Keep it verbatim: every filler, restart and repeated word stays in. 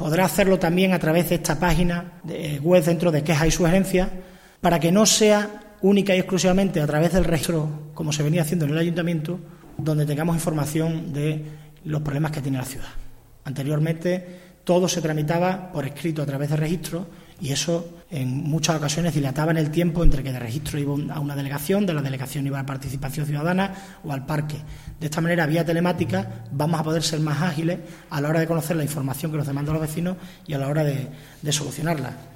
podrá hacerlo también a través de esta página de web dentro de quejas y sugerencias, para que no sea única y exclusivamente a través del registro, como se venía haciendo en el ayuntamiento, donde tengamos información de los problemas que tiene la ciudad. Anteriormente todo se tramitaba por escrito a través de registro y eso en muchas ocasiones dilataba en el tiempo entre que de registro iba a una delegación, de la delegación iba a participación ciudadana o al parque. De esta manera, vía telemática, vamos a poder ser más ágiles a la hora de conocer la información que nos demandan los vecinos y a la hora de, de solucionarla.